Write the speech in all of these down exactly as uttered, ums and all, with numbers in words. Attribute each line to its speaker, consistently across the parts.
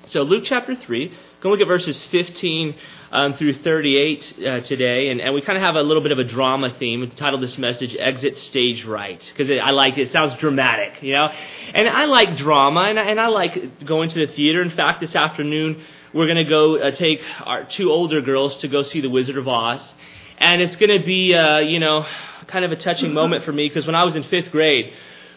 Speaker 1: So Luke chapter three, going to look at verses fifteen um, through thirty-eight uh, today, and, and we kind of have a little bit of a drama theme. We've titled this message, Exit Stage Right, because I liked it. It sounds dramatic, you know. And I like drama, and I, and I like going to the theater. In fact, this afternoon, we're going to go uh, take our two older girls to go see The Wizard of Oz. And it's going to be, uh, you know, kind of a touching moment for me, because when I was in fifth grade,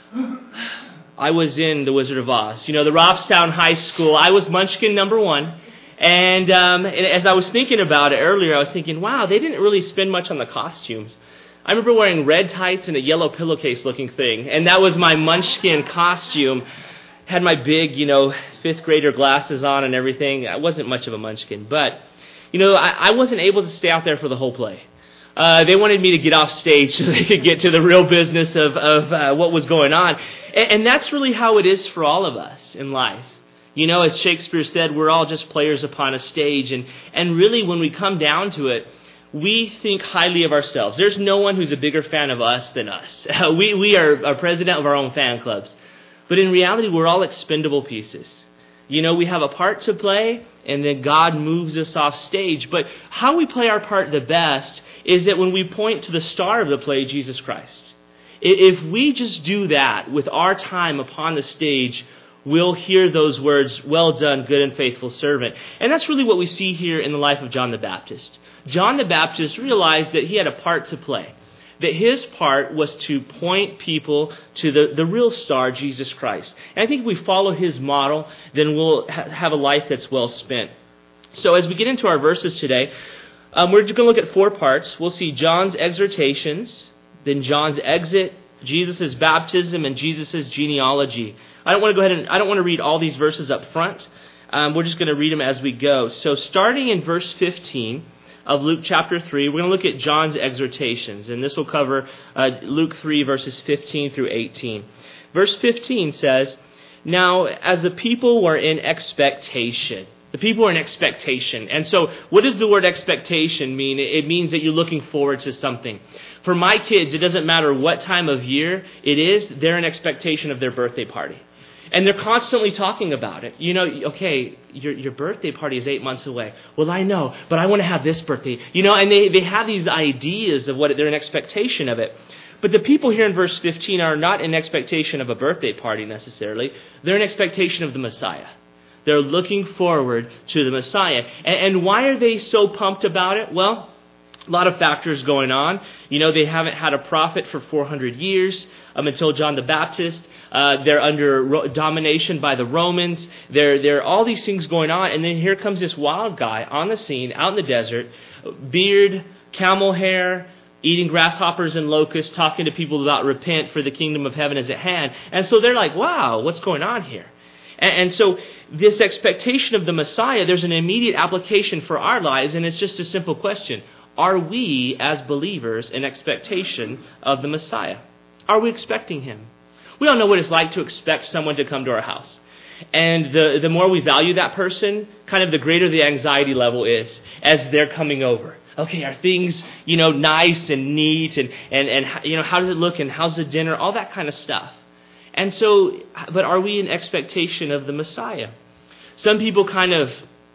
Speaker 1: I was in The Wizard of Oz. You know, the Robstown High School. I was Munchkin number one. And, um, and as I was thinking about it earlier, I was thinking, wow, they didn't really spend much on the costumes. I remember wearing red tights and a yellow pillowcase looking thing. And that was my Munchkin costume. Had my big, you know, fifth grader glasses on and everything. I wasn't much of a Munchkin. But, you know, I, I wasn't able to stay out there for the whole play. Uh, they wanted me to get off stage so they could get to the real business of, of uh, what was going on. And, and that's really how it is for all of us in life. You know, as Shakespeare said, we're all just players upon a stage. And, and really, when we come down to it, we think highly of ourselves. There's no one who's a bigger fan of us than us. we, we are, are president of our own fan clubs. But in reality, we're all expendable pieces. You know, we have a part to play, and then God moves us off stage. But how we play our part the best is that when we point to the star of the play, Jesus Christ. If we just do that with our time upon the stage, we'll hear those words, well done, good and faithful servant. And that's really what we see here in the life of John the Baptist. John the Baptist realized that he had a part to play, that his part was to point people to the, the real star, Jesus Christ. And I think if we follow his model, then we'll ha- have a life that's well spent. So as we get into our verses today, um, we're just going to look at four parts. We'll see John's exhortations, then John's exit, Jesus' baptism, and Jesus' genealogy. I don't want to go ahead and I don't want to read all these verses up front. Um, we're just going to read them as we go. So starting in verse fifteen of Luke chapter three, we're going to look at John's exhortations, and this will cover uh, Luke three verses fifteen through eighteen. Verse fifteen says, "Now as the people were in expectation." The people were in expectation. And so what does the word expectation mean? It means that you're looking forward to something. For my kids, it doesn't matter what time of year it is, they're in expectation of their birthday party. And they're constantly talking about it. You know, okay, your your birthday party is eight months away. Well, I know, but I want to have this birthday. You know, and they, they have these ideas of what they're in expectation of it. But the people here in verse fifteen are not in expectation of a birthday party necessarily. They're in expectation of the Messiah. They're looking forward to the Messiah. And, and why are they so pumped about it? Well, a lot of factors going on. You know, they haven't had a prophet for four hundred years um, until John the Baptist. Uh, they're under ro- domination by the Romans. There, there are all these things going on. And then here comes this wild guy on the scene, out in the desert, beard, camel hair, eating grasshoppers and locusts, talking to people about repent, for the kingdom of heaven is at hand. And so they're like, wow, what's going on here? And, and so this expectation of the Messiah, there's an immediate application for our lives, and it's just a simple question. Are we, as believers, in expectation of the Messiah? Are we expecting him? We all know what it's like to expect someone to come to our house. And the, the more we value that person, kind of the greater the anxiety level is as they're coming over. Okay, are things, you know, nice and neat, and, and, and you know, how does it look, and how's the dinner, all that kind of stuff. And so, but are we in expectation of the Messiah? Some people kind of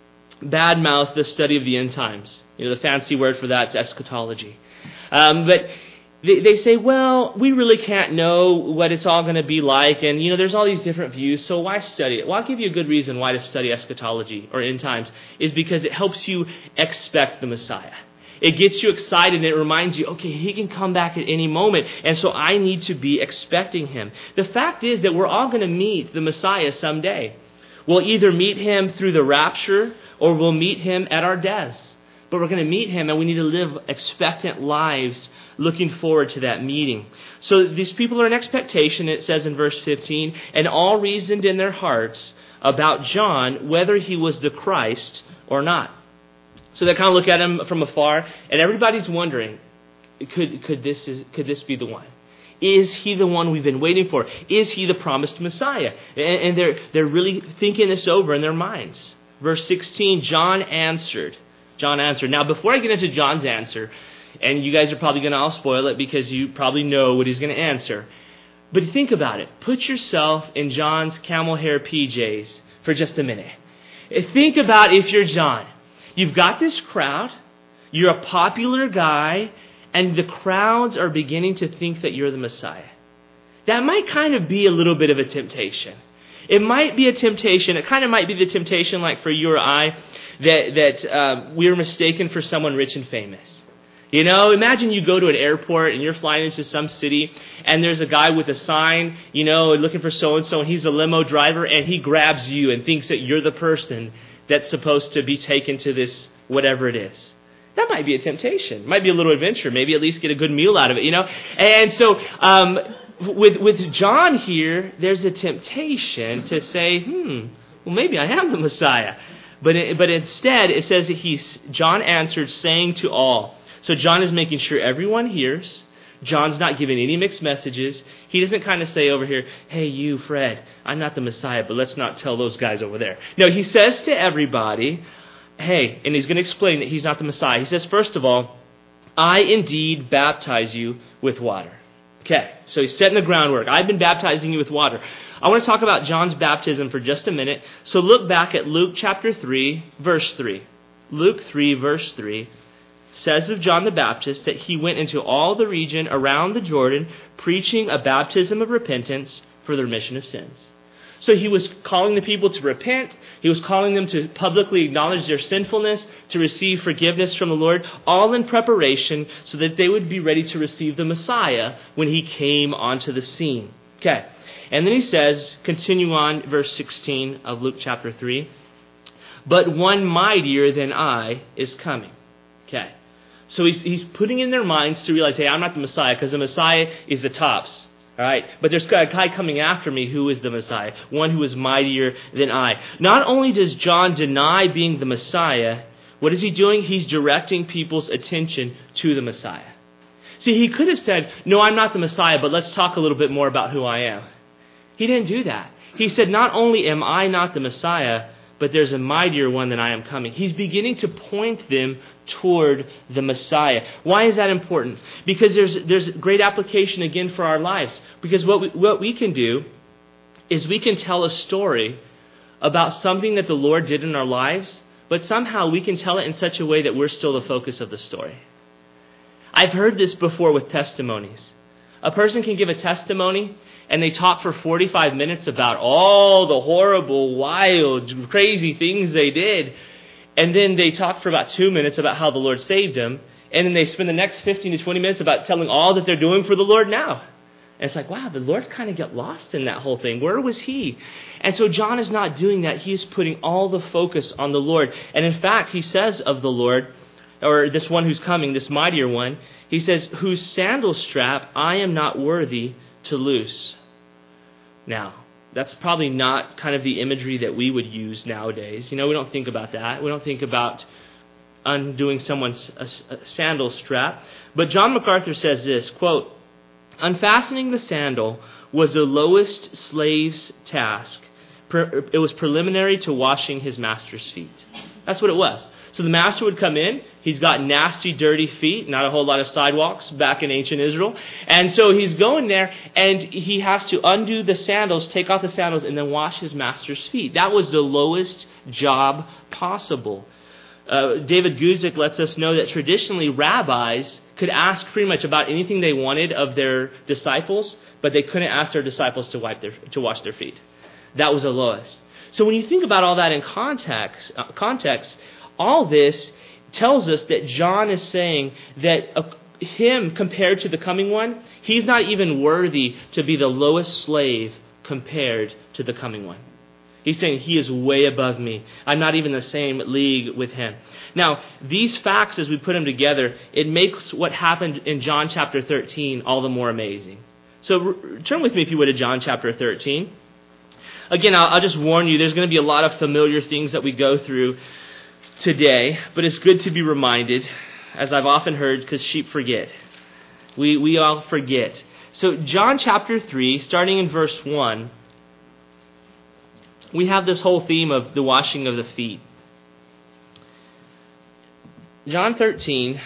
Speaker 1: badmouth the study of the end times. You know, the fancy word for that is eschatology. Um, but they, they say, well, we really can't know what it's all going to be like. And, you know, there's all these different views. So why study it? Well, I'll give you a good reason why to study eschatology or end times, is because it helps you expect the Messiah. It gets you excited, and it reminds you, okay, he can come back at any moment, and so I need to be expecting him. The fact is that we're all going to meet the Messiah someday. We'll either meet him through the rapture, or we'll meet him at our deaths. But we're going to meet him, and we need to live expectant lives looking forward to that meeting. So these people are in expectation, it says in verse fifteen, and all reasoned in their hearts about John, whether he was the Christ or not. So they kind of look at him from afar, and everybody's wondering, could could this is, could this be the one? Is he the one we've been waiting for? Is he the promised Messiah? And, and they're they're really thinking this over in their minds. Verse sixteen, John answered. John answered. Now, before I get into John's answer, and you guys are probably going to all spoil it because you probably know what he's going to answer. But think about it. Put yourself in John's camel hair P Js for just a minute. Think about if you're John. You've got this crowd. You're a popular guy. And the crowds are beginning to think that you're the Messiah. That might kind of be a little bit of a temptation. It might be a temptation. It kind of might be the temptation like for you or I that, that uh, we're mistaken for someone rich and famous. You know, imagine you go to an airport and you're flying into some city and there's a guy with a sign, you know, looking for so-and-so, and he's a limo driver, and he grabs you and thinks that you're the person that's supposed to be taken to this whatever it is. That might be a temptation. Might be a little adventure. Maybe at least get a good meal out of it, you know. And so um, with with John here, there's a temptation to say, hmm, well, maybe I am the Messiah. But it, but instead, it says that he's John answered, saying to all. So John is making sure everyone hears. John's not giving any mixed messages. He doesn't kind of say over here, hey, you, Fred, I'm not the Messiah, but let's not tell those guys over there. No, he says to everybody, hey, and he's going to explain that he's not the Messiah. He says, first of all, I indeed baptize you with water. Okay, so he's setting the groundwork. I've been baptizing you with water. I want to talk about John's baptism for just a minute. So look back at Luke chapter three, verse three. Luke three, verse three. Says of John the Baptist that he went into all the region around the Jordan preaching a baptism of repentance for the remission of sins. So he was calling the people to repent. He was calling them to publicly acknowledge their sinfulness, to receive forgiveness from the Lord, all in preparation so that they would be ready to receive the Messiah when he came onto the scene. Okay. And then he says, continue on, verse sixteen of Luke chapter three, but one mightier than I is coming. Okay. So he's, he's putting in their minds to realize, hey, I'm not the Messiah, because the Messiah is the tops. All right. But there's a guy coming after me who is the Messiah, one who is mightier than I. Not only does John deny being the Messiah, what is he doing? He's directing people's attention to the Messiah. See, he could have said, no, I'm not the Messiah, but let's talk a little bit more about who I am. He didn't do that. He said, not only am I not the Messiah, but there's a mightier one than I am coming. He's beginning to point them toward the Messiah. Why is that important? Because there's there's great application again for our lives. Because what we, what we can do is we can tell a story about something that the Lord did in our lives, but somehow we can tell it in such a way that we're still the focus of the story. I've heard this before with testimonies. A person can give a testimony and they talk for forty-five minutes about all the horrible, wild, crazy things they did. And then they talk for about two minutes about how the Lord saved them. And then they spend the next fifteen to twenty minutes about telling all that they're doing for the Lord now. And it's like, wow, the Lord kind of got lost in that whole thing. Where was he? And so John is not doing that. He is putting all the focus on the Lord. And in fact, he says of the Lord, or this one who's coming, this mightier one, he says, whose sandal strap I am not worthy to loose. Now, that's probably not kind of the imagery that we would use nowadays. You know, we don't think about that. We don't think about undoing someone's a, a sandal strap. But John MacArthur says this, quote, unfastening the sandal was the lowest slave's task. It was preliminary to washing his master's feet. That's what it was. So the master would come in. He's got nasty, dirty feet, not a whole lot of sidewalks back in ancient Israel. And so he's going there, and he has to undo the sandals, take off the sandals, and then wash his master's feet. That was the lowest job possible. Uh, David Guzik lets us know that traditionally rabbis could ask pretty much about anything they wanted of their disciples, but they couldn't ask their disciples to wipe their to wash their feet. That was the lowest. So when you think about all that in context, uh, context, all this tells us that John is saying that uh, him compared to the coming one, he's not even worthy to be the lowest slave compared to the coming one. He's saying he is way above me. I'm not even the same league with him. Now, these facts, as we put them together, it makes what happened in John chapter thirteen all the more amazing. So re- turn with me, if you would, to John chapter thirteen. Again, I'll, I'll just warn you, there's going to be a lot of familiar things that we go through today, but it's good to be reminded, as I've often heard, because sheep forget. We we all forget. So John chapter three, starting in verse one, we have this whole theme of the washing of the feet. John thirteen,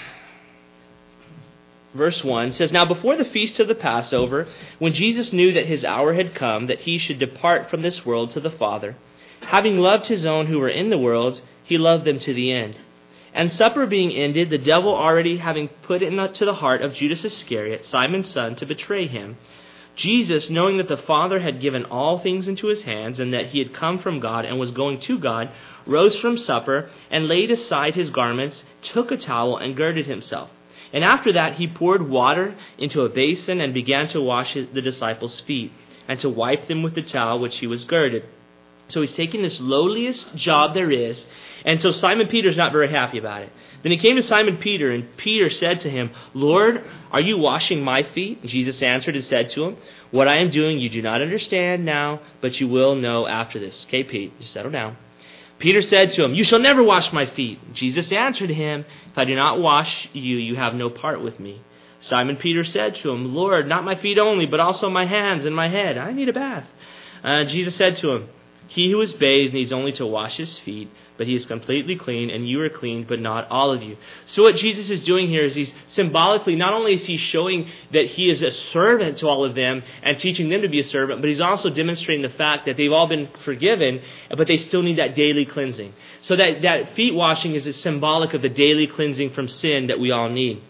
Speaker 1: verse one says, now before the feast of the Passover, when Jesus knew that his hour had come, that he should depart from this world to the Father, Having loved his own who were in the world, he loved them to the end. And supper being ended, the devil already having put it into the heart of Judas Iscariot, Simon's son, to betray him, Jesus, knowing that the Father had given all things into his hands, and that he had come from God and was going to God, rose from supper, and laid aside his garments, took a towel, and girded himself. And after that he poured water into a basin, and began to wash his, the disciples' feet, and to wipe them with the towel which he was girded. So he's taking this lowliest job there is, and so Simon Peter's not very happy about it. Then he came to Simon Peter, and Peter said to him, Lord, are you washing my feet? And Jesus answered and said to him, what I am doing you do not understand now, but you will know after this. Okay, Pete, just settle down. Peter said to him, you shall never wash my feet. Jesus answered him, if I do not wash you, you have no part with me. Simon Peter said to him, Lord, not my feet only, but also my hands and my head. I need a bath. Uh, Jesus said to him, he who is bathed needs only to wash his feet, but he is completely clean, and you are clean, but not all of you. So what Jesus is doing here is he's symbolically, not only is he showing that he is a servant to all of them and teaching them to be a servant, but he's also demonstrating the fact that they've all been forgiven, but they still need that daily cleansing. So that, that feet washing is a symbolic of the daily cleansing from sin that we all need.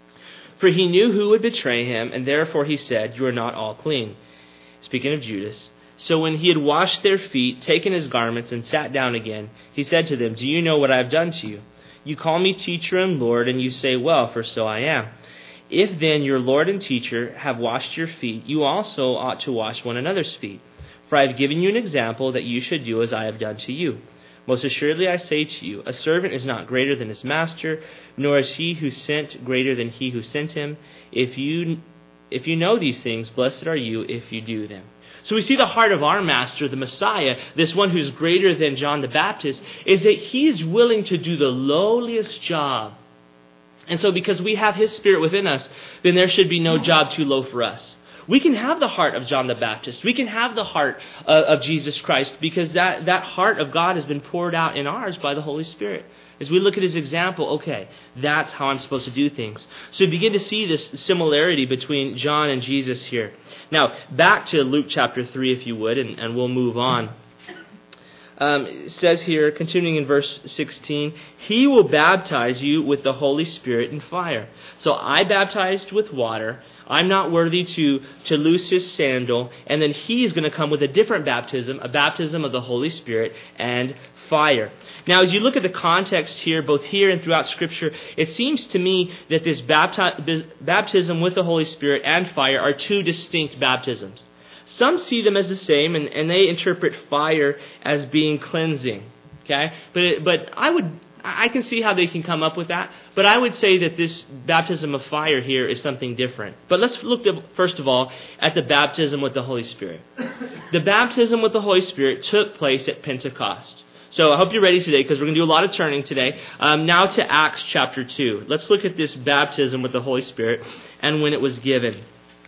Speaker 1: For he knew who would betray him, and therefore he said, you are not all clean. Speaking of Judas. So when he had washed their feet, taken his garments, and sat down again, he said to them, do you know what I have done to you? You call me teacher and Lord, and you say, well, for so I am. If then your Lord and teacher have washed your feet, you also ought to wash one another's feet. For I have given you an example that you should do as I have done to you. Most assuredly I say to you, a servant is not greater than his master, nor is he who sent greater than he who sent him. If you, if you know these things, blessed are you if you do them. So we see the heart of our master, the Messiah, this one who's greater than John the Baptist, is that he's willing to do the lowliest job. And so because we have his spirit within us, then there should be no job too low for us. We can have the heart of John the Baptist. We can have the heart of, of Jesus Christ, because that, that heart of God has been poured out in ours by the Holy Spirit. As we look at his example, okay, that's how I'm supposed to do things. So we begin to see this similarity between John and Jesus here. Now, back to Luke chapter three, if you would, and, and we'll move on. Um, it says here, continuing in verse sixteen, he will baptize you with the Holy Spirit and fire. So I baptized with water. I'm not worthy to, to loose his sandal. And then he's going to come with a different baptism, a baptism of the Holy Spirit and fire. Now, as you look at the context here, both here and throughout Scripture, it seems to me that this bapti- baptism with the Holy Spirit and fire are two distinct baptisms. Some see them as the same, and, and they interpret fire as being cleansing. Okay, but it, but I would I can see how they can come up with that. But I would say that this baptism of fire here is something different. But let's look at, first of all at the baptism with the Holy Spirit. The baptism with the Holy Spirit took place at Pentecost. So I hope you're ready today, because we're going to do a lot of turning today. Um, now to Acts chapter two. Let's look at this baptism with the Holy Spirit and when it was given.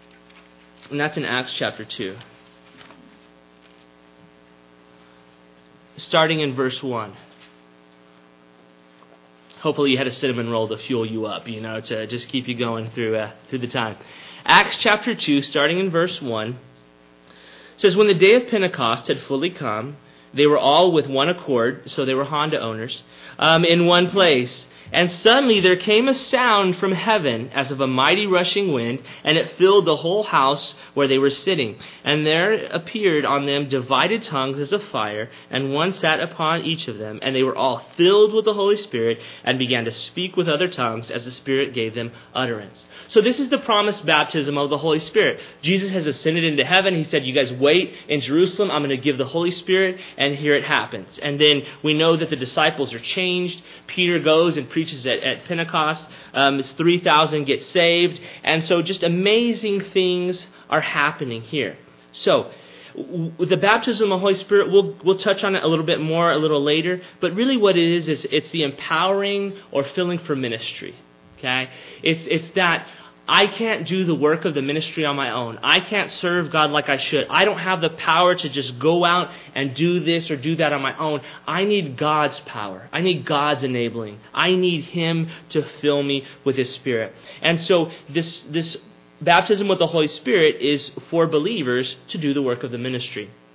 Speaker 1: And that's in Acts chapter two. Starting in verse one. Hopefully you had a cinnamon roll to fuel you up, you know, to just keep you going through uh, through the time. Acts chapter two, starting in verse one, says, when the day of Pentecost had fully come, they were all with one accord, so they were Honda owners, um, in one place. And suddenly there came a sound from heaven as of a mighty rushing wind, and it filled the whole house where they were sitting. And there appeared on them divided tongues as of fire, and one sat upon each of them. And they were all filled with the Holy Spirit, and began to speak with other tongues as the Spirit gave them utterance. So this is the promised baptism of the Holy Spirit. Jesus has ascended into heaven. He said, you guys wait in Jerusalem. I'm going to give the Holy Spirit, and here it happens. And then we know that the disciples are changed. Peter goes and preaches At, at Pentecost. Um, it's three thousand get saved. And so just amazing things are happening here. So with the baptism of the Holy Spirit, we'll, we'll touch on it a little bit more a little later. But really what it is, is it's the empowering or filling for ministry. Okay? It's, it's that I can't do the work of the ministry on my own. I can't serve God like I should. I don't have the power to just go out and do this or do that on my own. I need God's power. I need God's enabling. I need Him to fill me with His Spirit. And so this, this baptism with the Holy Spirit is for believers to do the work of the ministry.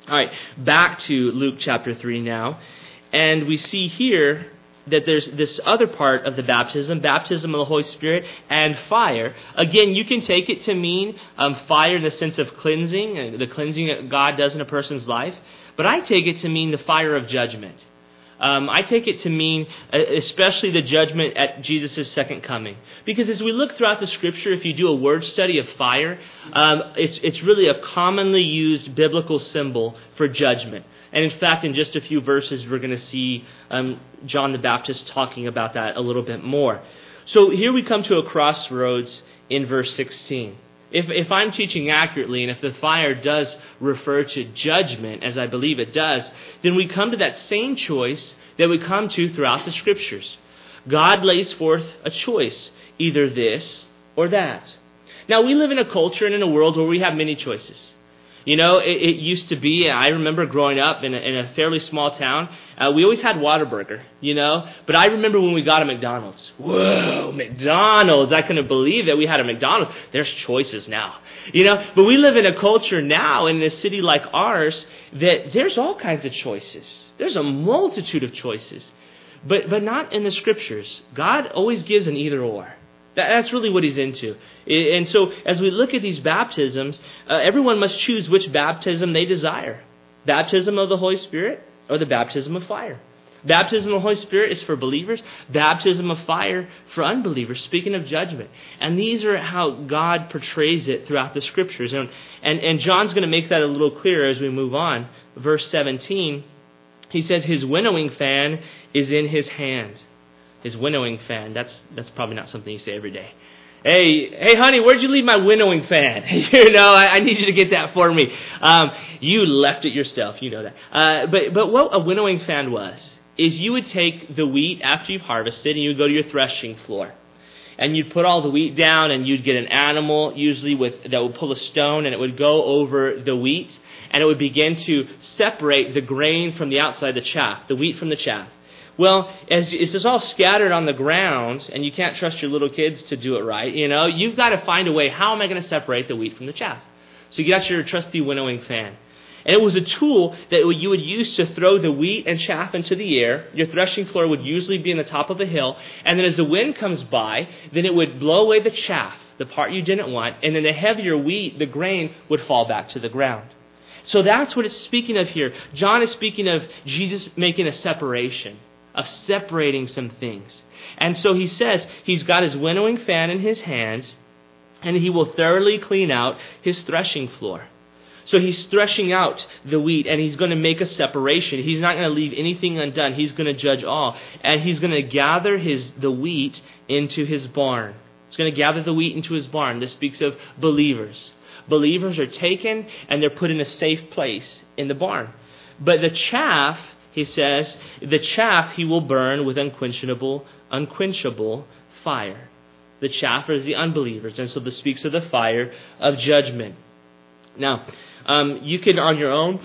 Speaker 1: All right, back to Luke chapter three now. And we see here that there's this other part of the baptism, baptism of the Holy Spirit and fire. Again, you can take it to mean um, fire in the sense of cleansing, uh, the cleansing that God does in a person's life. But I take it to mean the fire of judgment. Um, I take it to mean uh, especially the judgment at Jesus' second coming. Because as we look throughout the Scripture, if you do a word study of fire, um, it's, it's really a commonly used biblical symbol for judgment. And in fact, in just a few verses, we're going to see um, John the Baptist talking about that a little bit more. So here we come to a crossroads in verse sixteen. If, if I'm teaching accurately, and if the fire does refer to judgment, as I believe it does, then we come to that same choice that we come to throughout the Scriptures. God lays forth a choice, either this or that. Now, we live in a culture and in a world where we have many choices. You know, it, it used to be, I remember growing up in a, in a fairly small town, uh, we always had Whataburger, you know, but I remember when we got a McDonald's. Whoa, McDonald's, I couldn't believe that we had a McDonald's. There's choices now, you know, but we live in a culture now in a city like ours that there's all kinds of choices. There's a multitude of choices, but, but not in the Scriptures. God always gives an either or. That's really what he's into. And so as we look at these baptisms, uh, everyone must choose which baptism they desire. Baptism of the Holy Spirit or the baptism of fire. Baptism of the Holy Spirit is for believers. Baptism of fire for unbelievers, speaking of judgment. And these are how God portrays it throughout the Scriptures. And, and, and John's going to make that a little clearer as we move on. Verse seventeen, he says his winnowing fan is in his hand. His winnowing fan. That's that's probably not something you say every day. Hey, hey, honey, where'd you leave my winnowing fan? you know, I, I need you to get that for me. Um, you left it yourself. You know that. Uh, but but what a winnowing fan was is you would take the wheat after you've harvested and you would go to your threshing floor, and you'd put all the wheat down, and you'd get an animal usually with that would pull a stone, and it would go over the wheat, and it would begin to separate the grain from the outside, the chaff, the wheat from the chaff. Well, as it's all scattered on the ground, and you can't trust your little kids to do it right, you know, you've got to find a way, how am I going to separate the wheat from the chaff? So you got your trusty winnowing fan. And it was a tool that you would use to throw the wheat and chaff into the air. Your threshing floor would usually be in the top of a hill, and then as the wind comes by, then it would blow away the chaff, the part you didn't want, and then the heavier wheat, the grain, would fall back to the ground. So that's what it's speaking of here. John is speaking of Jesus making a separation, of separating some things. And so he says he's got his winnowing fan in his hands, and he will thoroughly clean out his threshing floor. So he's threshing out the wheat, and he's going to make a separation. He's not going to leave anything undone. He's going to judge all. And he's going to gather his the wheat into his barn. He's going to gather the wheat into his barn. This speaks of believers. Believers are taken, and they're put in a safe place in the barn. But the chaff, he says, the chaff he will burn with unquenchable, unquenchable fire. The chaff are the unbelievers, and so this speaks of the fire of judgment. Now, um, you can on your own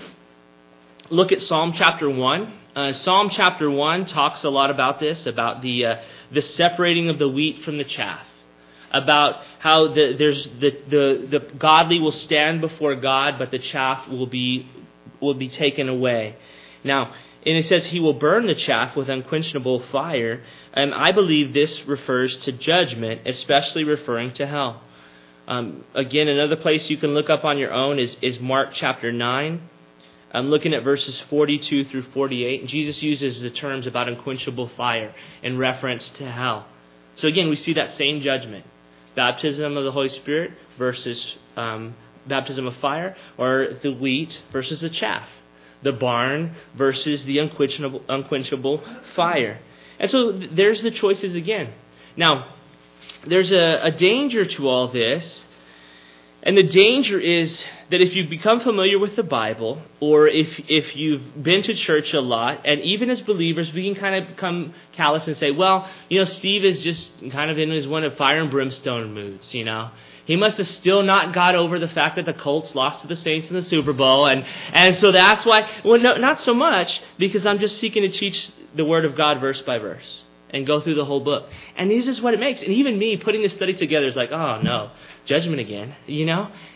Speaker 1: look at Psalm chapter one. Uh, Psalm chapter one talks a lot about this, about the uh, the separating of the wheat from the chaff, about how the, there's the, the the godly will stand before God, but the chaff will be will be taken away. Now, and it says he will burn the chaff with unquenchable fire. And I believe this refers to judgment, especially referring to hell. Um, again, another place you can look up on your own is, is Mark chapter nine. I'm looking at verses forty-two through forty-eight. Jesus uses the terms about unquenchable fire in reference to hell. So again, we see that same judgment. Baptism of the Holy Spirit versus um, baptism of fire, or the wheat versus the chaff. The barn versus the unquenchable, unquenchable fire. And so there's the choices again. Now, there's a, a danger to all this. And the danger is that if you become familiar with the Bible, or if if you've been to church a lot, and even as believers, we can kind of become callous and say, well, you know, Steve is just kind of in his one of fire and brimstone moods, you know. He must have still not got over the fact that the Colts lost to the Saints in the Super Bowl. And, and so that's why, well, no, not so much, because I'm just seeking to teach the Word of God verse by verse and go through the whole book. And this is what it makes. And even me putting this study together is like, oh no, judgment again, you know?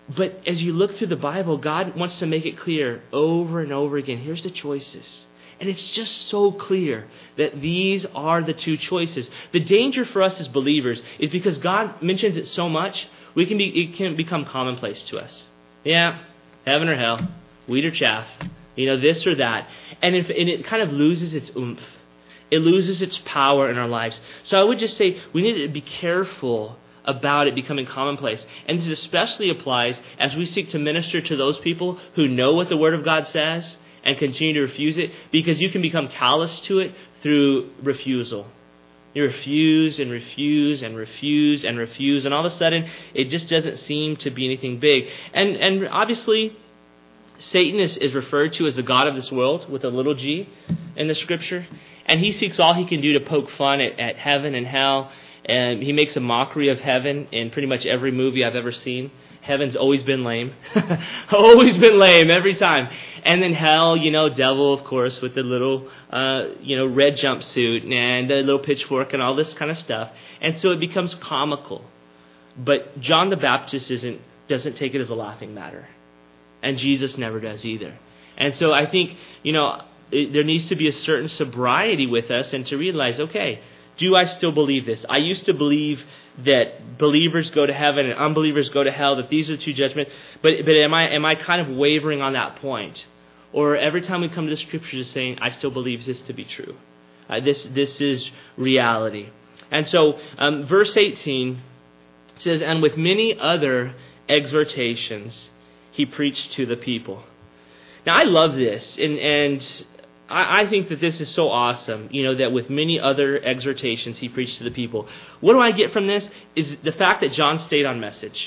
Speaker 1: But as you look through the Bible, God wants to make it clear over and over again. Here's the choices. And it's just so clear that these are the two choices. The danger for us as believers is because God mentions it so much, we can be it can become commonplace to us. Yeah, heaven or hell, wheat or chaff, you know, this or that. And, if, and it kind of loses its oomph. It loses its power in our lives. So I would just say we need to be careful about it becoming commonplace. And this especially applies as we seek to minister to those people who know what the Word of God says and continue to refuse it, because you can become callous to it through refusal. You refuse and refuse and refuse and refuse, and all of a sudden it just doesn't seem to be anything big. And and obviously Satan is, is referred to as the god of this world with a little g in the Scripture. And he seeks all he can do to poke fun at, at heaven and hell. And he makes a mockery of heaven in pretty much every movie I've ever seen. Heaven's always been lame. Always been lame every time. And then hell, you know, devil, of course, with the little, uh, you know, red jumpsuit and a little pitchfork and all this kind of stuff. And so it becomes comical. But John the Baptist isn't doesn't take it as a laughing matter. And Jesus never does either. And so I think, you know, it, there needs to be a certain sobriety with us and to realize, okay, do I still believe this? I used to believe that believers go to heaven and unbelievers go to hell, that these are the two judgments. But but am I am I kind of wavering on that point? Or every time we come to the Scripture just saying, I still believe this to be true. Uh, this this is reality. And so um, verse eighteen says, and with many other exhortations he preached to the people. Now I love this, and and I think that this is so awesome, you know, that with many other exhortations he preached to the people. What do I get from this? Is the fact that John stayed on message.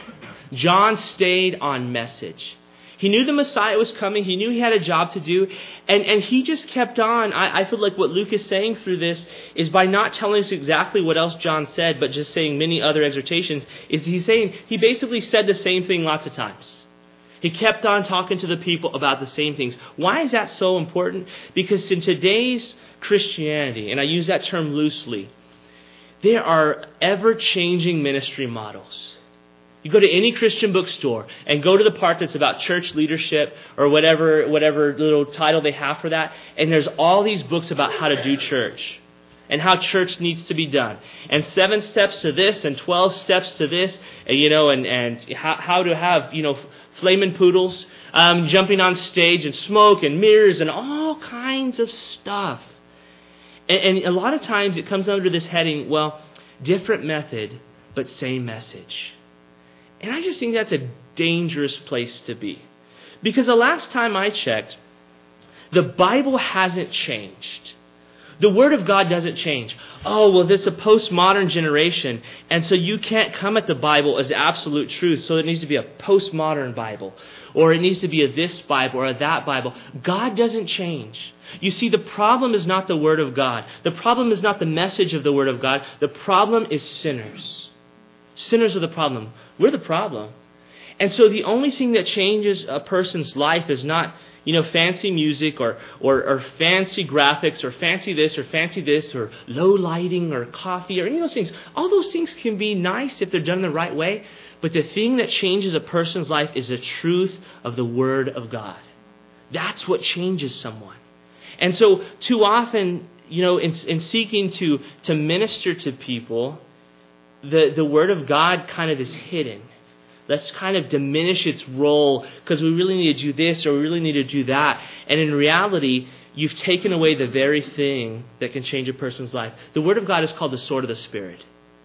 Speaker 1: John stayed on message. He knew the Messiah was coming. He knew he had a job to do. And, and he just kept on. I, I feel like what Luke is saying through this is by not telling us exactly what else John said, but just saying many other exhortations, is he's saying he basically said the same thing lots of times. He kept on talking to the people about the same things. Why is that so important? Because in today's Christianity, and I use that term loosely, there are ever-changing ministry models. You go to any Christian bookstore and go to the part that's about church leadership or whatever, whatever little title they have for that, and there's all these books about how to do church and how church needs to be done, and seven steps to this and twelve steps to this, and, you know, and and how, how to have, you know, flaming poodles um, jumping on stage and smoke and mirrors and all kinds of stuff. And, and a lot of times it comes under this heading, well, different method but same message. And I just think that's a dangerous place to be, because the last time I checked, the Bible hasn't changed. The Word of God doesn't change. Oh, well, this is a postmodern generation, and so you can't come at the Bible as absolute truth, so it needs to be a postmodern Bible, or it needs to be a this Bible or a that Bible. God doesn't change. You see, the problem is not the Word of God. The problem is not the message of the Word of God. The problem is sinners. Sinners are the problem. We're the problem. And so the only thing that changes a person's life is not, you know, fancy music or, or or fancy graphics or fancy this or fancy this or low lighting or coffee or any of those things. All those things can be nice if they're done the right way. But the thing that changes a person's life is the truth of the Word of God. That's what changes someone. And so too often, you know, in, in seeking to, to minister to people, the, the Word of God kind of is hidden. Let's kind of diminish its role because we really need to do this or we really need to do that. And in reality, you've taken away the very thing that can change a person's life. The Word of God is called the sword of the Spirit.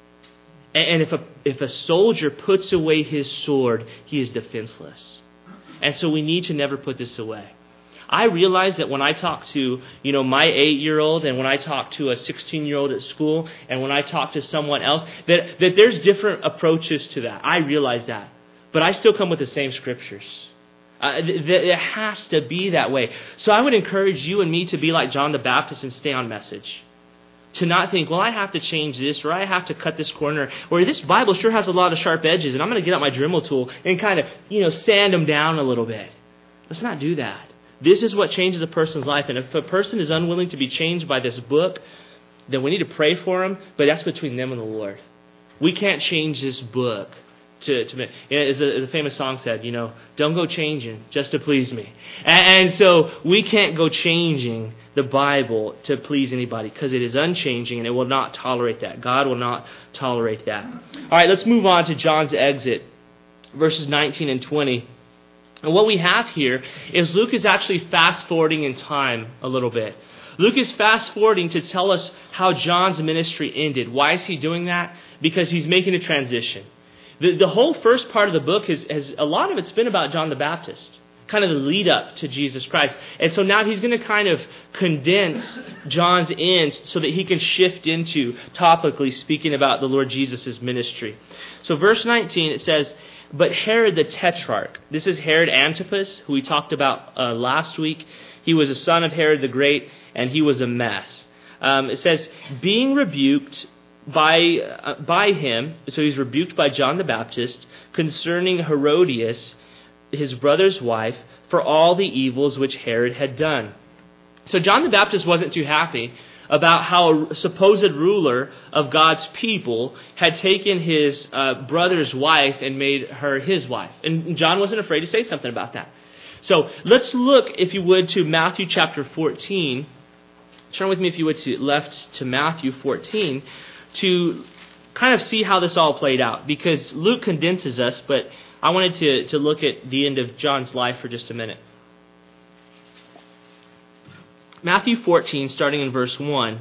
Speaker 1: And if a, if a soldier puts away his sword, he is defenseless. And so we need to never put this away. I realize that when I talk to, you know, my eight-year-old and when I talk to a sixteen-year-old at school and when I talk to someone else, that, that there's different approaches to that. I realize that. But I still come with the same scriptures. Uh, th- th- it has to be that way. So I would encourage you and me to be like John the Baptist and stay on message. To not think, well, I have to change this or I have to cut this corner or this Bible sure has a lot of sharp edges and I'm going to get out my Dremel tool and kind of, you know, sand them down a little bit. Let's not do that. This is what changes a person's life. And if a person is unwilling to be changed by this book, then we need to pray for them. But that's between them and the Lord. We can't change this book To, to you know, as, a, as a famous song said, you know, don't go changing just to please me. And, and so we can't go changing the Bible to please anybody because it is unchanging and it will not tolerate that. God will not tolerate that. All right, let's move on to John's exit, verses nineteen and twenty. And what we have here is Luke is actually fast forwarding in time a little bit. Luke is fast forwarding to tell us how John's ministry ended. Why is he doing that? Because he's making a transition. The, the whole first part of the book is, has a lot of it's been about John the Baptist, kind of the lead up to Jesus Christ. And so now he's going to kind of condense John's end so that he can shift into topically speaking about the Lord Jesus' ministry. So verse nineteen, it says, but Herod the Tetrarch, this is Herod Antipas, who we talked about uh, last week. He was a son of Herod the Great, and he was a mess. Um, it says, being rebuked by uh, by him, so he's rebuked by John the Baptist, concerning Herodias, his brother's wife, for all the evils which Herod had done. So John the Baptist wasn't too happy about how a supposed ruler of God's people had taken his uh, brother's wife and made her his wife. And John wasn't afraid to say something about that. So let's look, if you would, to Matthew chapter fourteen. Turn with me, if you would, to left to Matthew fourteen to kind of see how this all played out. Because Luke condenses us, but I wanted to, to look at the end of John's life for just a minute. Matthew fourteen, starting in verse one.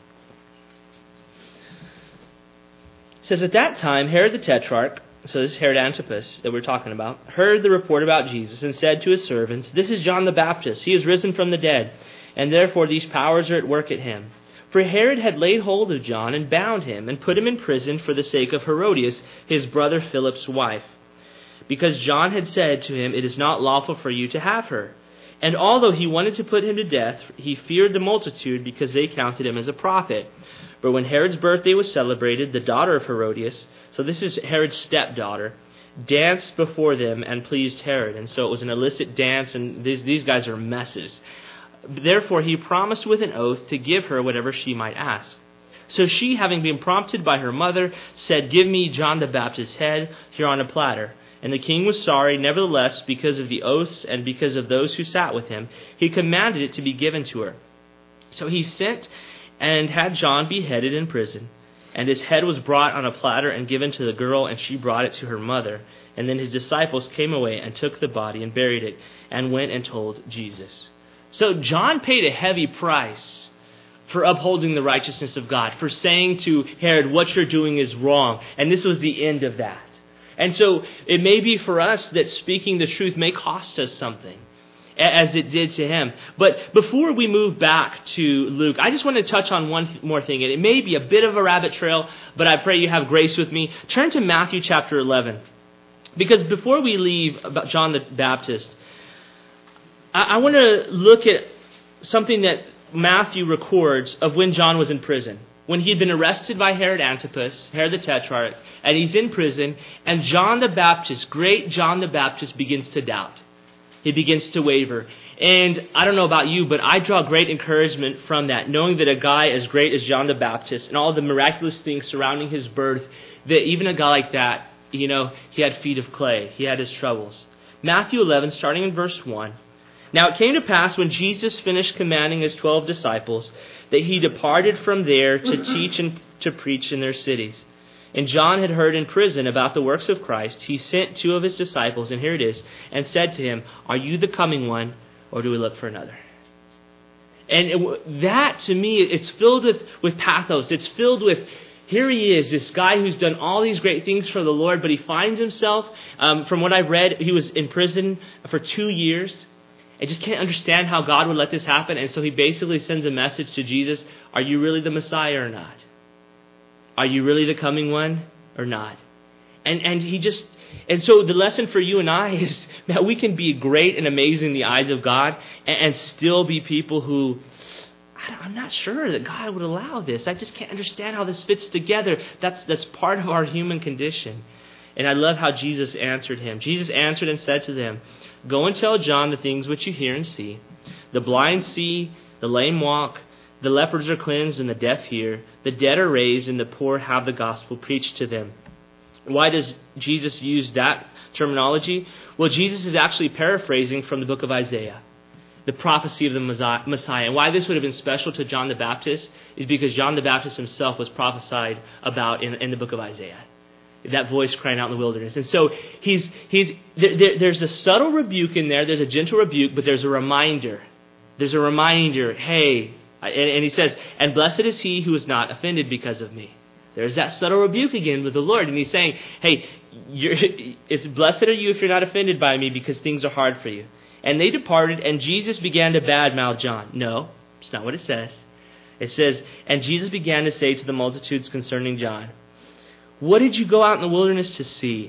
Speaker 1: It says, at that time, Herod the Tetrarch, so this is Herod Antipas that we're talking about, heard the report about Jesus and said to his servants, this is John the Baptist. He is risen from the dead, and therefore these powers are at work at him. For Herod had laid hold of John and bound him and put him in prison for the sake of Herodias, his brother Philip's wife, because John had said to him, it is not lawful for you to have her. And although he wanted to put him to death, he feared the multitude because they counted him as a prophet. But when Herod's birthday was celebrated, the daughter of Herodias, so this is Herod's stepdaughter, danced before them and pleased Herod. And so it was an illicit dance, and these, these guys are messes. Therefore he promised with an oath to give her whatever she might ask. So she, having been prompted by her mother, said, give me John the Baptist's head here on a platter. And the king was sorry, nevertheless, because of the oaths and because of those who sat with him, he commanded it to be given to her. So he sent and had John beheaded in prison. And his head was brought on a platter and given to the girl, and she brought it to her mother. And then his disciples came away and took the body and buried it, and went and told Jesus. So John paid a heavy price for upholding the righteousness of God, for saying to Herod, what you're doing is wrong. And this was the end of that. And so it may be for us that speaking the truth may cost us something, as it did to him. But before we move back to Luke, I just want to touch on one more thing. And it may be a bit of a rabbit trail, but I pray you have grace with me. Turn to Matthew chapter eleven. Because before we leave about John the Baptist, I, I want to look at something that Matthew records of when John was in prison. When he had been arrested by Herod Antipas, Herod the Tetrarch, and he's in prison, and John the Baptist, great John the Baptist, begins to doubt. He begins to waver. And I don't know about you, but I draw great encouragement from that, knowing that a guy as great as John the Baptist and all the miraculous things surrounding his birth, that even a guy like that, you know, he had feet of clay. He had his troubles. Matthew eleven, starting in verse one. Now it came to pass when Jesus finished commanding his twelve disciples that he departed from there to teach and to preach in their cities. And John had heard in prison about the works of Christ. He sent two of his disciples, and here it is, and said to him, are you the coming one, or do we look for another? And it, that, to me, it's filled with, with pathos. It's filled with, here he is, this guy who's done all these great things for the Lord, but he finds himself, um, from what I've read, he was in prison for two years. I just can't understand how God would let this happen. And so he basically sends a message to Jesus. Are you really the Messiah or not? Are you really the coming one or not? And and he just, and so the lesson for you and I is that we can be great and amazing in the eyes of God and, and still be people who, I'm not sure that God would allow this. I just can't understand how this fits together. That's that's part of our human condition. And I love how Jesus answered him. Jesus answered and said to them, go and tell John the things which you hear and see. The blind see, the lame walk, the lepers are cleansed and the deaf hear. The dead are raised and the poor have the gospel preached to them. Why does Jesus use that terminology? Well, Jesus is actually paraphrasing from the book of Isaiah, the prophecy of the Messiah. And why this would have been special to John the Baptist is because John the Baptist himself was prophesied about in, in the book of Isaiah. That voice crying out in the wilderness. And so he's he's there, there, there's a subtle rebuke in there. There's a gentle rebuke, but there's a reminder. There's a reminder, hey, and, and he says, and blessed is he who is not offended because of me. There's that subtle rebuke again with the Lord. And he's saying, hey, you're, it's blessed are you if you're not offended by me because things are hard for you. And they departed, and Jesus began to badmouth John. No, it's not what it says. It says, and Jesus began to say to the multitudes concerning John, what did you go out in the wilderness to see?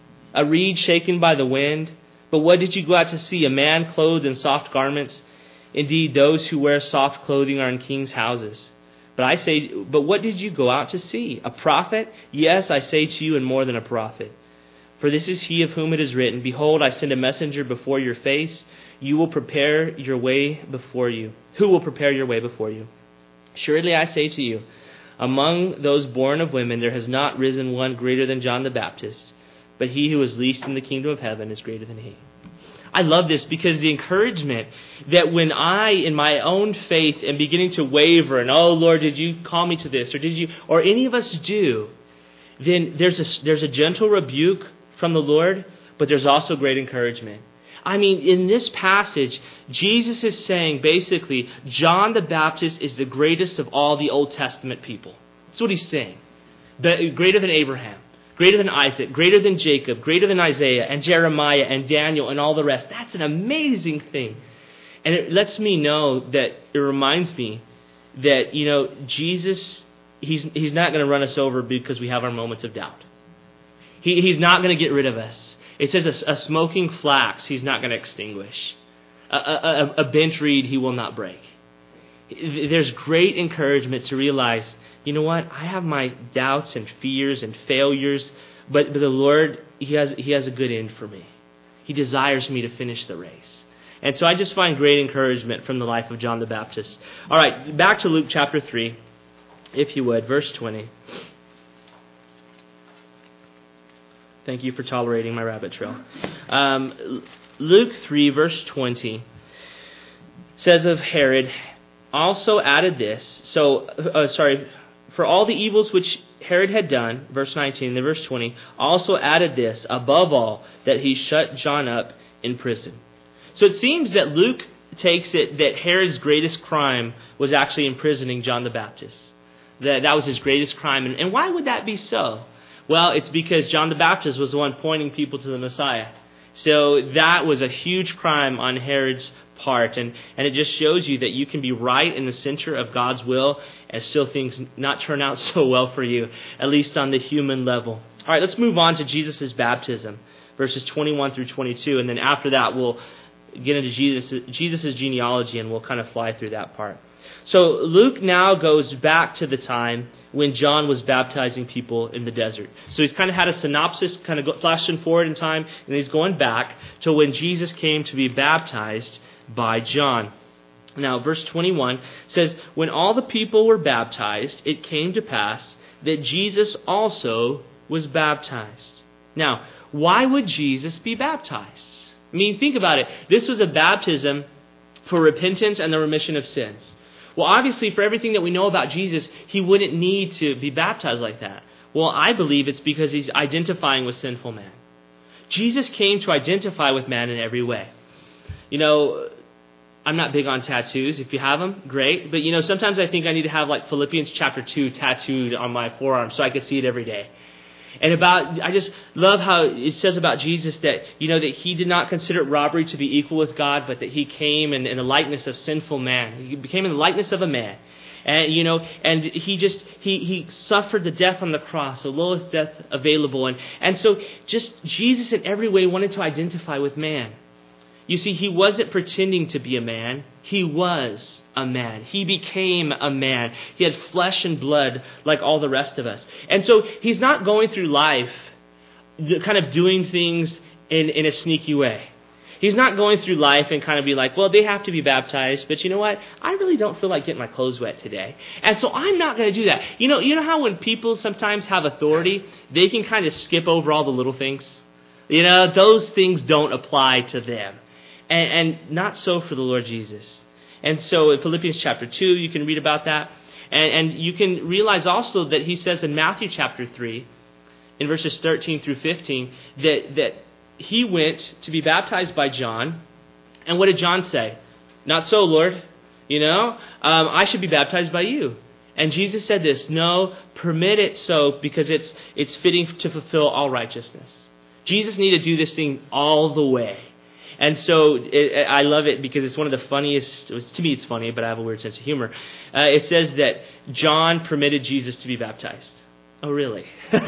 Speaker 1: A reed shaken by the wind? But what did you go out to see? A man clothed in soft garments? Indeed, those who wear soft clothing are in kings' houses. But I say, but what did you go out to see? A prophet? Yes, I say to you, and more than a prophet. For this is he of whom it is written, behold, I send a messenger before your face. You will prepare your way before you. Who will prepare your way before you? Surely I say to you, among those born of women, there has not risen one greater than John the Baptist, but he who is least in the kingdom of heaven is greater than he. I love this because the encouragement that when I, in my own faith, am beginning to waver and, oh, Lord, did you call me to this? Or did you, or any of us do, then there's a, there's a gentle rebuke from the Lord, but there's also great encouragement. I mean, in this passage, Jesus is saying basically, John the Baptist is the greatest of all the Old Testament people. That's what he's saying. The, greater than Abraham, greater than Isaac, greater than Jacob, greater than Isaiah and Jeremiah and Daniel and all the rest. That's an amazing thing. And it lets me know that, it reminds me that, you know, Jesus, he's, he's not going to run us over because we have our moments of doubt. He, he's not going to get rid of us. It says a, a smoking flax he's not going to extinguish. A, a, a bent reed he will not break. There's great encouragement to realize, you know what? I have my doubts and fears and failures, but, but the Lord, he has, he has a good end for me. He desires me to finish the race. And so I just find great encouragement from the life of John the Baptist. All right, back to Luke chapter three, if you would, verse twenty. Thank you for tolerating my rabbit trail. Um, Luke three, verse twenty says of Herod, also added this. So, uh, sorry, for all the evils which Herod had done, verse nineteen, then verse twenty, also added this, above all, that he shut John up in prison. So it seems that Luke takes it that Herod's greatest crime was actually imprisoning John the Baptist. That, that was his greatest crime. And, and why would that be so? Well, it's because John the Baptist was the one pointing people to the Messiah. So that was a huge crime on Herod's part. And, and it just shows you that you can be right in the center of God's will and still things not turn out so well for you, at least on the human level. All right, let's move on to Jesus' baptism, verses twenty-one through twenty-two. And then after that, we'll get into Jesus' Jesus' genealogy and we'll kind of fly through that part. So Luke now goes back to the time when John was baptizing people in the desert. So he's kind of had a synopsis, kind of flashing forward in time, and he's going back to when Jesus came to be baptized by John. Now, verse twenty-one says, when all the people were baptized, it came to pass that Jesus also was baptized. Now, why would Jesus be baptized? I mean, think about it. This was a baptism for repentance and the remission of sins. Well, obviously, for everything that we know about Jesus, he wouldn't need to be baptized like that. Well, I believe it's because he's identifying with sinful man. Jesus came to identify with man in every way. You know, I'm not big on tattoos. If you have them, great. But, you know, sometimes I think I need to have like Philippians chapter two tattooed on my forearm so I could see it every day. And about, I just love how it says about Jesus that, you know, that he did not consider it robbery to be equal with God, but that he came in, in the likeness of sinful man. He became in the likeness of a man. And, you know, and he just, he, he suffered the death on the cross, the lowest death available. And, and so just Jesus in every way wanted to identify with man. You see, he wasn't pretending to be a man. He was a man. He became a man. He had flesh and blood like all the rest of us. And so he's not going through life kind of doing things in, in a sneaky way. He's not going through life and kind of be like, well, they have to be baptized, but you know what? I really don't feel like getting my clothes wet today. And so I'm not going to do that. You know, you know how when people sometimes have authority, they can kind of skip over all the little things? You know, those things don't apply to them. And, and not so for the Lord Jesus. And so in Philippians chapter two, you can read about that. And, and you can realize also that he says in Matthew chapter three, in verses thirteen through fifteen, that, that he went to be baptized by John. And what did John say? Not so, Lord. You know, um, I should be baptized by you. And Jesus said this, no, permit it so because it's it's fitting to fulfill all righteousness. Jesus needed to do this thing all the way. And so it, I love it because it's one of the funniest, to me it's funny, but I have a weird sense of humor. Uh, it says that John permitted Jesus to be baptized. Oh, really?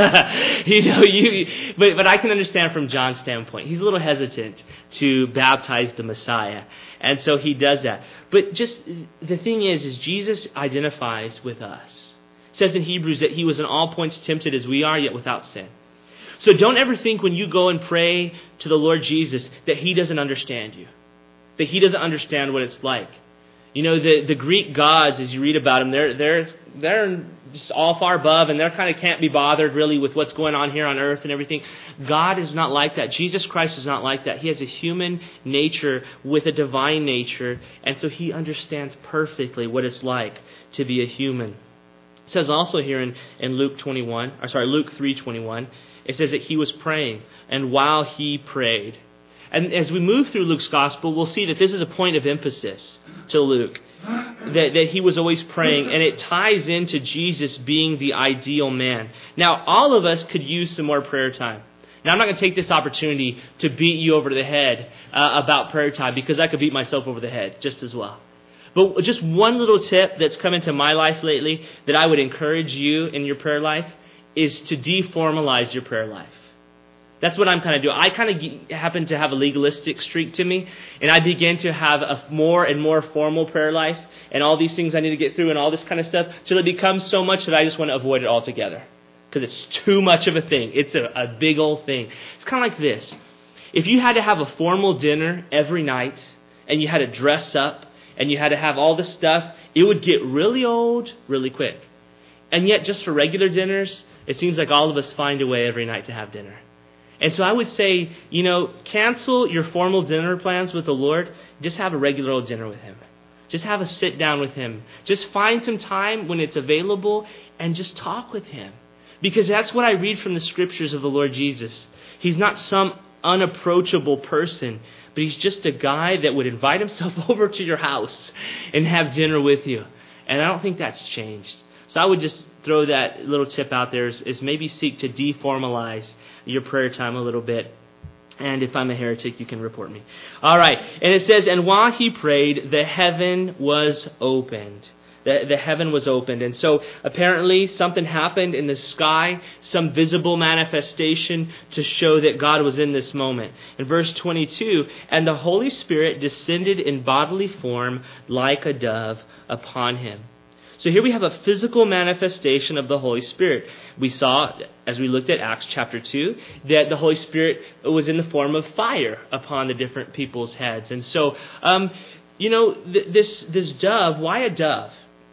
Speaker 1: you know, you. But but I can understand from John's standpoint. He's a little hesitant to baptize the Messiah, and so he does that. But just the thing is, is Jesus identifies with us. It says in Hebrews that he was in all points tempted as we are, yet without sin. So don't ever think when you go and pray to the Lord Jesus that he doesn't understand you, that he doesn't understand what it's like. You know, the, the Greek gods, as you read about them, they're they're they're just all far above, and they kind of can't be bothered really with what's going on here on earth and everything. God is not like that. Jesus Christ is not like that. He has a human nature with a divine nature, and so he understands perfectly what it's like to be a human. It says also here in, in Luke twenty-one, or sorry, Luke three twenty-one, it says that he was praying, and while he prayed. And as we move through Luke's gospel, we'll see that this is a point of emphasis to Luke, that, that he was always praying, and it ties into Jesus being the ideal man. Now, all of us could use some more prayer time. Now, I'm not going to take this opportunity to beat you over the head uh, about prayer time, because I could beat myself over the head just as well. But just one little tip that's come into my life lately that I would encourage you in your prayer life is to deformalize your prayer life. That's what I'm kind of doing. I kind of happen to have a legalistic streak to me, and I begin to have a more and more formal prayer life, and all these things I need to get through and all this kind of stuff, till it becomes so much that I just want to avoid it altogether, because it's too much of a thing. It's a, a big old thing. It's kind of like this. If you had to have a formal dinner every night, and you had to dress up, and you had to have all this stuff, it would get really old really quick. And yet, just for regular dinners, it seems like all of us find a way every night to have dinner. And so I would say, you know, cancel your formal dinner plans with the Lord. Just have a regular old dinner with him. Just have a sit down with him. Just find some time when it's available and just talk with him. Because that's what I read from the scriptures of the Lord Jesus. He's not some unapproachable person, but he's just a guy that would invite himself over to your house and have dinner with you. And I don't think that's changed. So I would just throw that little tip out there is, is maybe seek to deformalize your prayer time a little bit. And if I'm a heretic, you can report me. All right. And it says, and while he prayed, the heaven was opened. The, the heaven was opened. And so apparently something happened in the sky, some visible manifestation to show that God was in this moment. In verse twenty-two, and the Holy Spirit descended in bodily form like a dove upon him. So here we have a physical manifestation of the Holy Spirit. We saw, as we looked at Acts chapter two, that the Holy Spirit was in the form of fire upon the different people's heads. And so, um, you know, th- this this dove, why a dove?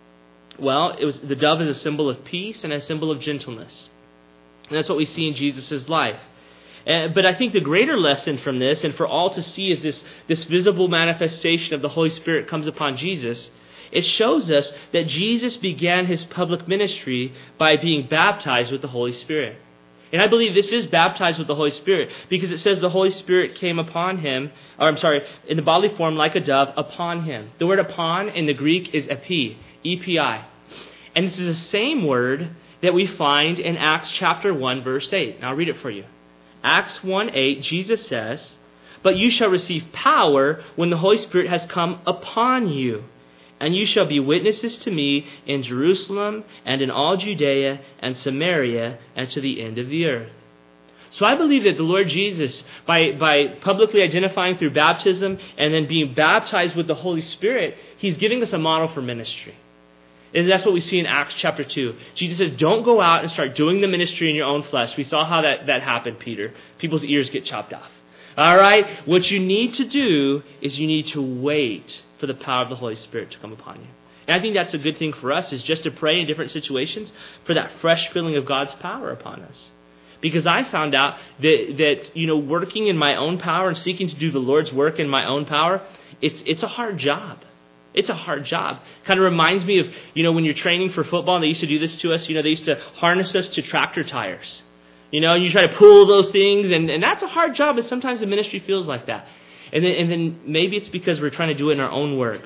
Speaker 1: Well, it was the dove is a symbol of peace and a symbol of gentleness. And that's what we see in Jesus' life. Uh, but I think the greater lesson from this, and for all to see, is this, this visible manifestation of the Holy Spirit comes upon Jesus. It shows us that Jesus began his public ministry by being baptized with the Holy Spirit. And I believe this is baptized with the Holy Spirit because it says the Holy Spirit came upon him, or I'm sorry, in the bodily form like a dove upon him. The word upon in the Greek is epi, E P I. And this is the same word that we find in Acts chapter one, verse eight. And I'll read it for you. Acts one eight, Jesus says, but you shall receive power when the Holy Spirit has come upon you. And you shall be witnesses to me in Jerusalem and in all Judea and Samaria and to the end of the earth. So I believe that the Lord Jesus, by, by publicly identifying through baptism and then being baptized with the Holy Spirit, he's giving us a model for ministry. And that's what we see in Acts chapter two. Jesus says, don't go out and start doing the ministry in your own flesh. We saw how that, that happened, Peter. People's ears get chopped off. All right? What you need to do is you need to wait for the power of the Holy Spirit to come upon you. And I think that's a good thing for us, is just to pray in different situations for that fresh filling of God's power upon us. Because I found out that, that you know, working in my own power and seeking to do the Lord's work in my own power, it's it's a hard job. It's a hard job. Kind of reminds me of, you know, when you're training for football, and they used to do this to us. You know, they used to harness us to tractor tires. You know, and you try to pull those things, and, and that's a hard job, but sometimes the ministry feels like that. And then, and then maybe it's because we're trying to do it in our own work,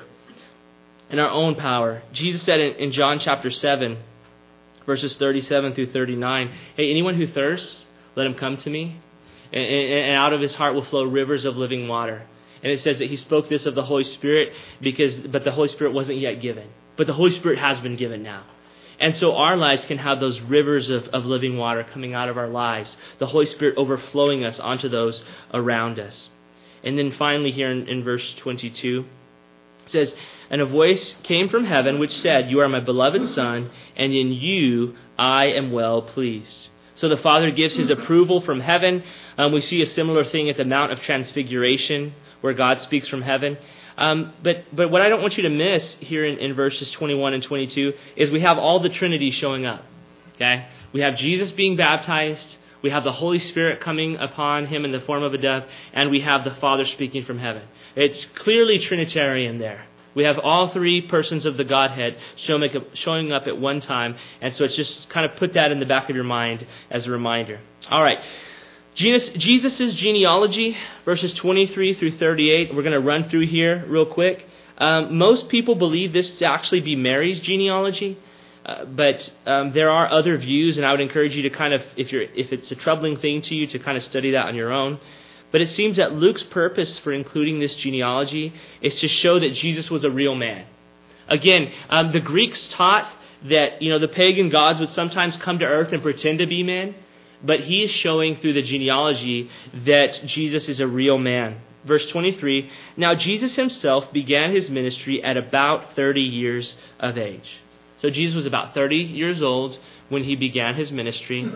Speaker 1: in our own power. Jesus said in, in John chapter seven, verses thirty-seven through thirty-nine, hey, anyone who thirsts, let him come to me, and, and, and out of his heart will flow rivers of living water. And it says that he spoke this of the Holy Spirit, because but the Holy Spirit wasn't yet given. But the Holy Spirit has been given now. And so our lives can have those rivers of, of living water coming out of our lives, the Holy Spirit overflowing us onto those around us. And then finally here in, in verse twenty-two, it says, and a voice came from heaven which said, you are my beloved Son, and in you I am well pleased. So the Father gives his approval from heaven. Um, we see a similar thing at the Mount of Transfiguration, where God speaks from heaven. Um, but but what I don't want you to miss here in, in verses twenty-one and twenty-two is we have all the Trinity showing up. Okay, we have Jesus being baptized, we have the Holy Spirit coming upon him in the form of a dove, and we have the Father speaking from heaven. It's clearly Trinitarian there. We have all three persons of the Godhead showing up, showing up at one time, and so it's just kind of put that in the back of your mind as a reminder. All right. Jesus' genealogy, verses twenty-three through thirty-eight, we're going to run through here real quick. Um, most people believe this to actually be Mary's genealogy, uh, but um, there are other views, and I would encourage you to kind of, if you're, if it's a troubling thing to you, to kind of study that on your own. But it seems that Luke's purpose for including this genealogy is to show that Jesus was a real man. Again, um, the Greeks taught that, you know, the pagan gods would sometimes come to earth and pretend to be men. But he is showing through the genealogy that Jesus is a real man. Verse twenty-three, now Jesus himself began his ministry at about thirty years of age. So Jesus was about thirty years old when he began his ministry,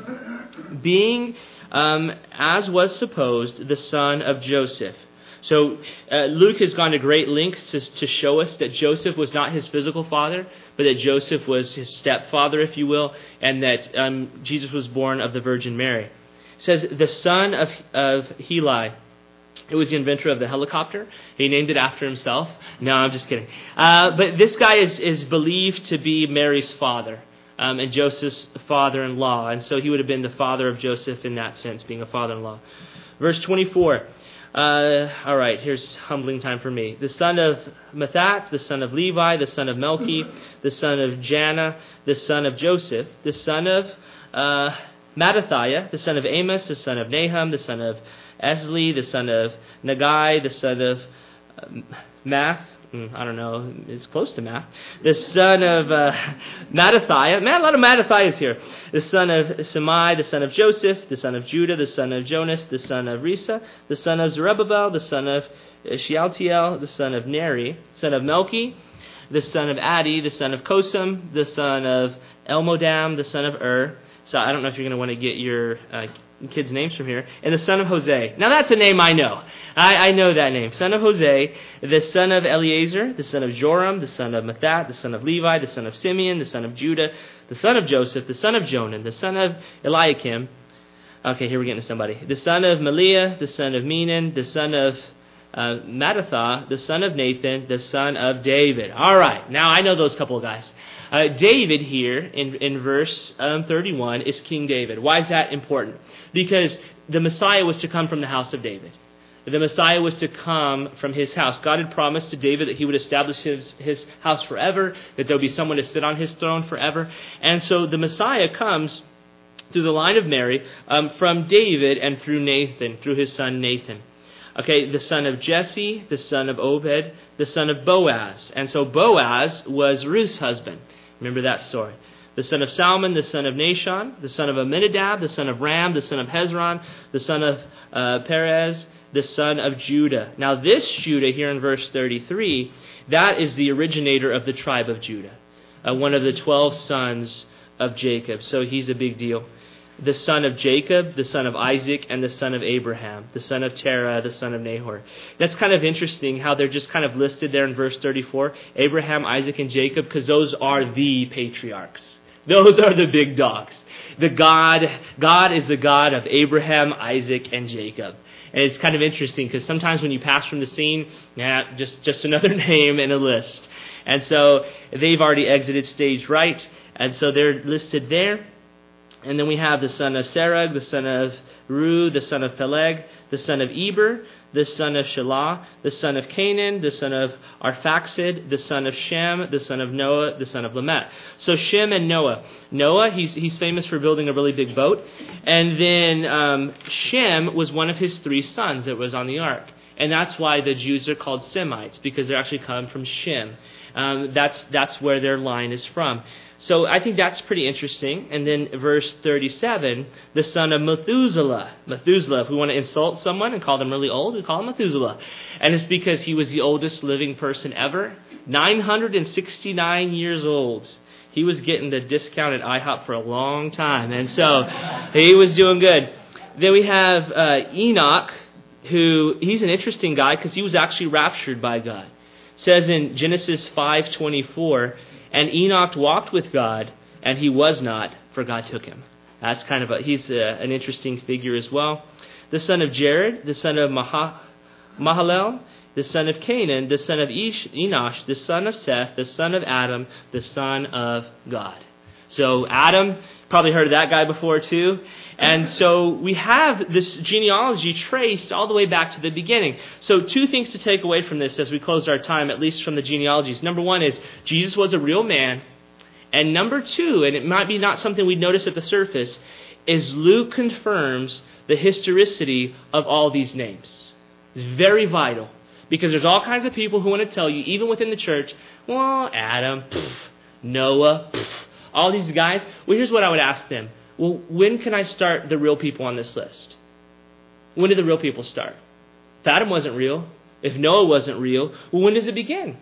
Speaker 1: being, um, as was supposed, the son of Joseph. So uh, Luke has gone to great lengths to, to show us that Joseph was not his physical father, but that Joseph was his stepfather, if you will, and that um, Jesus was born of the Virgin Mary. It says the son of, of Heli. It was the inventor of the helicopter. He named it after himself. No, I'm just kidding. Uh, but this guy is, is believed to be Mary's father um, and Joseph's father-in-law. And so he would have been the father of Joseph in that sense, being a father-in-law. Verse twenty-four. Uh, all right, here's humbling time for me. The son of Mathat, the son of Levi, the son of Melchi, the son of Janna, the son of Joseph, the son of uh, Mattathiah, the son of Amos, the son of Nahum, the son of Esli, the son of Nagai, the son of uh, Math. I don't know, it's close to math. The son of uh, Mattathiah. Man, a lot of Mattathiahs here. The son of Semai, the son of Joseph, the son of Judah, the son of Jonas, the son of Risa, the son of Zerubbabel, the son of Shealtiel, the son of Neri, son of Melchi, the son of Addi, the son of Kosam, the son of Elmodam, the son of Ur. So I don't know if you're going to want to get your uh, kids' names from here. And the son of Hosea. Now that's a name I know. I, I know that name. Son of Hosea, the son of Eleazar, the son of Joram, the son of Mathat, the son of Levi, the son of Simeon, the son of Judah, the son of Joseph, the son of Jonan, the son of Eliakim. Okay, here we're getting to somebody. The son of Maliah, the son of Menon, the son of uh, Mattatha, the son of Nathan, the son of David. All right, now I know those couple of guys. Uh, David here in, in verse um, thirty-one is King David. Why is that important? Because the Messiah was to come from the house of David. The Messiah was to come from his house. God had promised to David that he would establish his, his house forever, that there would be someone to sit on his throne forever. And so the Messiah comes through the line of Mary um, from David and through Nathan, through his son Nathan. Okay, the son of Jesse, the son of Obed, the son of Boaz. And so Boaz was Ruth's husband. Remember that story. The son of Salmon, the son of Nashon, the son of Amminadab, the son of Ram, the son of Hezron, the son of uh, Perez, the son of Judah. Now this Judah here in verse thirty-three, that is the originator of the tribe of Judah, uh, one of the twelve sons of Jacob. So he's a big deal. the son of Jacob, the son of Isaac, and the son of Abraham, the son of Terah, the son of Nahor. That's kind of interesting how they're just kind of listed there in verse thirty-four, Abraham, Isaac, and Jacob, because those are the patriarchs. Those are the big dogs. The God, God is the God of Abraham, Isaac, and Jacob. And it's kind of interesting because sometimes when you pass from the scene, yeah, just, just another name in a list. And so they've already exited stage right. And so they're listed there. And then we have the son of Serug, the son of Ru, the son of Peleg, the son of Eber, the son of Shelah, the son of Canaan, the son of Arphaxad, the son of Shem, the son of Noah, the son of Lamech. So Shem and Noah. Noah, he's he's famous for building a really big boat. And then um, Shem was one of his three sons that was on the ark. And that's why the Jews are called Semites, because they're actually come from Shem. Um, that's that's where their line is from. So I think that's pretty interesting. And then verse thirty-seven, the son of Methuselah. Methuselah, if we want to insult someone and call them really old, we call him Methuselah. And it's because he was the oldest living person ever. nine hundred sixty-nine years old. He was getting the discount at IHOP for a long time. And so he was doing good. Then we have uh, Enoch, who he's an interesting guy because he was actually raptured by God. It says in Genesis five twenty-four, and Enoch walked with God, and he was not, for God took him. That's kind of a, he's a, an interesting figure as well. The son of Jared, the son of Maha, Mahalalel, the son of Canaan, the son of Ish, Enosh, the son of Seth, the son of Adam, the son of God. So Adam, probably heard of that guy before too. And so we have this genealogy traced all the way back to the beginning. So two things to take away from this as we close our time, at least from the genealogies. Number one is Jesus was a real man. And number two, and it might be not something we'd notice at the surface, is Luke confirms the historicity of all these names. It's very vital. Because there's all kinds of people who want to tell you, even within the church, well, Adam, pff, Noah, pff, all these guys. Well, here's what I would ask them. Well, when can I start the real people on this list? When did the real people start? If Adam wasn't real, if Noah wasn't real, well, when does it begin?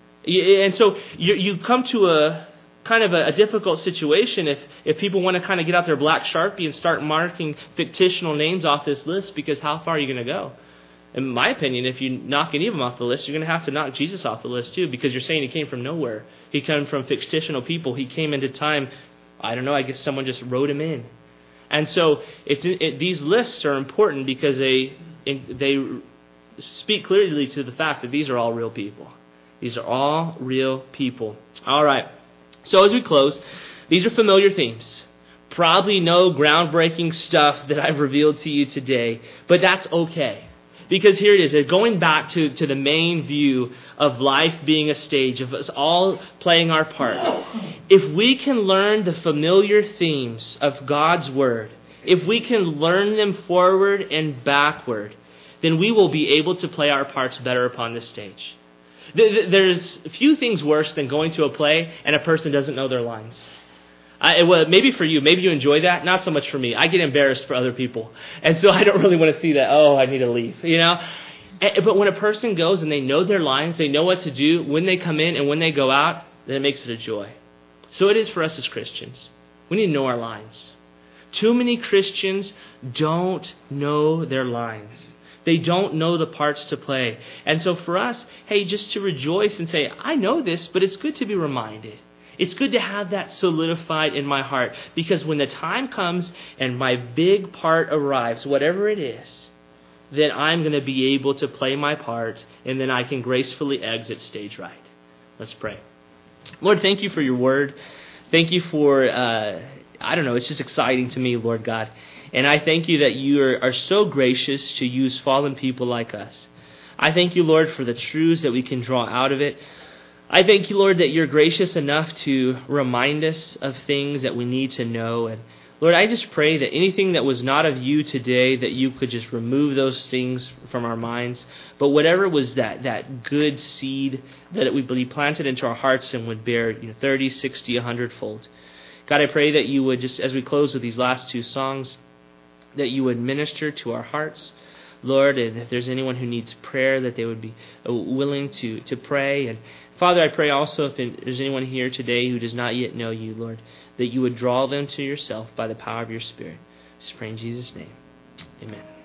Speaker 1: And so you, you come to a kind of a, a difficult situation if, if people want to kind of get out their black Sharpie and start marking fictional names off this list, because how far are you going to go? In my opinion, if you knock any of them off the list, you're going to have to knock Jesus off the list too, because you're saying he came from nowhere. He came from fictional people. He came into time. I don't know, I guess someone just wrote him in. And so it's, it, these lists are important because they they speak clearly to the fact that these are all real people. These are all real people. All right. So as we close, these are familiar themes. Probably no groundbreaking stuff that I've revealed to you today, but that's okay. Because here it is, going back to, to the main view of life being a stage, of us all playing our part. If we can learn the familiar themes of God's Word, if we can learn them forward and backward, then we will be able to play our parts better upon this stage. There's few things worse than going to a play and a person doesn't know their lines. I, well, maybe for you, maybe you enjoy that. Not so much for me. I get embarrassed for other people. And so I don't really want to see that, oh, I need to leave, you know. But when a person goes and they know their lines, they know what to do when they come in and when they go out, then it makes it a joy. So it is for us as Christians. We need to know our lines. Too many Christians don't know their lines. They don't know the parts to play. And so for us, hey, just to rejoice and say, I know this, but it's good to be reminded. It's good to have that solidified in my heart, because when the time comes and my big part arrives, whatever it is, then I'm going to be able to play my part, and then I can gracefully exit stage right. Let's pray. Lord, thank you for your word. Thank you for, uh, I don't know, it's just exciting to me, Lord God. And I thank you that you are, are so gracious to use fallen people like us. I thank you, Lord, for the truths that we can draw out of it. I thank you, Lord, that you're gracious enough to remind us of things that we need to know. And Lord, I just pray that anything that was not of you today, that you could just remove those things from our minds. But whatever was that that good seed that it would be planted into our hearts and would bear, you know, thirty, sixty, a hundred fold. God, I pray that you would, just as we close with these last two songs, that you would minister to our hearts. Lord, and if there's anyone who needs prayer, that they would be willing to, to pray. And Father, I pray also if there's anyone here today who does not yet know you, Lord, that you would draw them to yourself by the power of your Spirit. Just pray in Jesus' name. Amen.